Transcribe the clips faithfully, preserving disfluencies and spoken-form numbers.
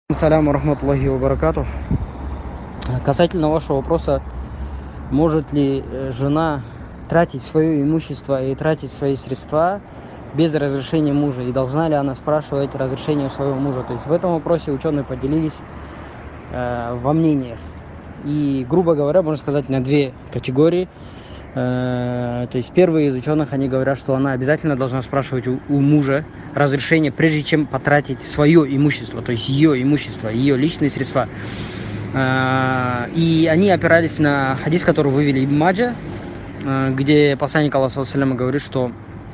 Ассаляму рахматуллахи ва баракатух. Касательно вашего вопроса, может ли жена тратить свое имущество и тратить свои средства без разрешения мужа, и должна ли она спрашивать разрешение у своего мужа? То есть в этом вопросе ученые поделились э, во мнениях. И, грубо говоря, можно сказать, на две категории. Э, то есть первые из ученых, они говорят, что она обязательно должна спрашивать у, у мужа разрешение, прежде чем потратить свое имущество, то есть ее имущество, ее личные средства. Э, и они опирались на хадис, который вывели Ибн Маджа, э, где посланник Аллаха говорит, что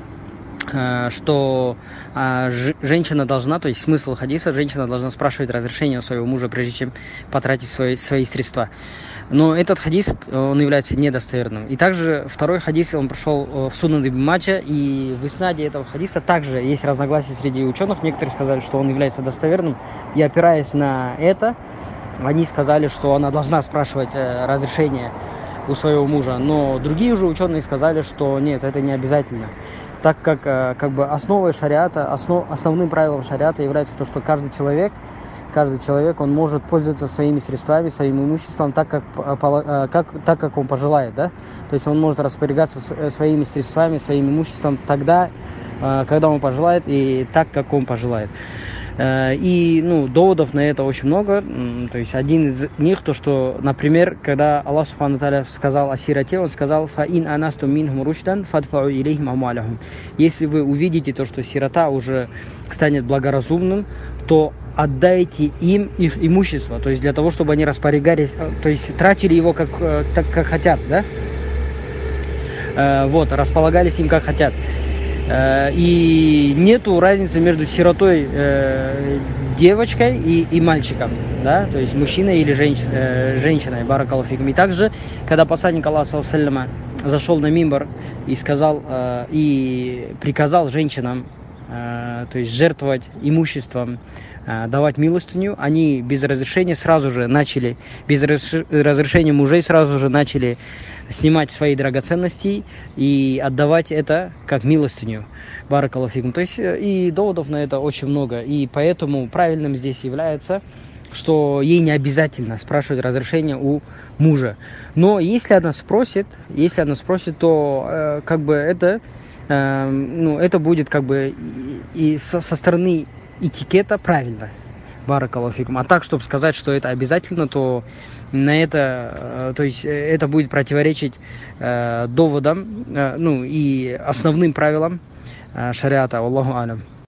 что а, ж, женщина должна, то есть смысл хадиса, женщина должна спрашивать разрешение у своего мужа, прежде чем потратить свои, свои средства. Но этот хадис, он является недостоверным. И также второй хадис, он пришел в Сунан Ибн Маджа, и в иснаде этого хадиса также есть разногласия среди ученых. Некоторые сказали, что он является достоверным, и опираясь на это, они сказали, что она должна спрашивать э, разрешение у своего мужа. Но другие же ученые сказали, что нет, это не обязательно. Так как, как бы основой шариата, основ, основным правилом шариата является то, что каждый человек, каждый человек, он может пользоваться своими средствами, своим имуществом так, как, как, так, как он пожелает, да? То есть он может распоряжаться своими средствами, своим имуществом тогда, когда он пожелает, и так, как он пожелает. И, ну, доводов на это очень много. То есть один из них, то, что, например, когда Аллах Субхану Тааля сказал о сироте, он сказал: «Фаин анастум минхум рушдан фадфау илейхим амвалахум». Если вы увидите то, что сирота уже станет благоразумным, то отдайте им их имущество, то есть для того, чтобы они распоряжались, то есть тратили его как, так, как хотят, да? Вот, располагались им как хотят. И нету разницы между сиротой, э, девочкой и, и мальчиком, да, то есть мужчиной или женщ, э, женщиной, баракаллаху фикум. И также, когда посланник Аллаха зашел на мимбар и сказал, э, и приказал женщинам, э, то есть жертвовать имуществом, э, давать милостыню, они без разрешения сразу же начали, без разрешения мужей сразу же начали снимать свои драгоценности и отдавать это как милостыню. Баракаллаху фикум. То есть и доводов на это очень много. И поэтому правильным здесь является, что ей не обязательно спрашивать разрешение у мужа. Но если она спросит, если она спросит, то э, как бы это, э, ну, это будет как бы и, и со, со стороны этикета правильно. Баракаллаху фикум. А так, чтобы сказать, что это обязательно, то на это, то есть это будет противоречить э, доводам, э, ну и основным правилам э, шариата. Аллаху алям.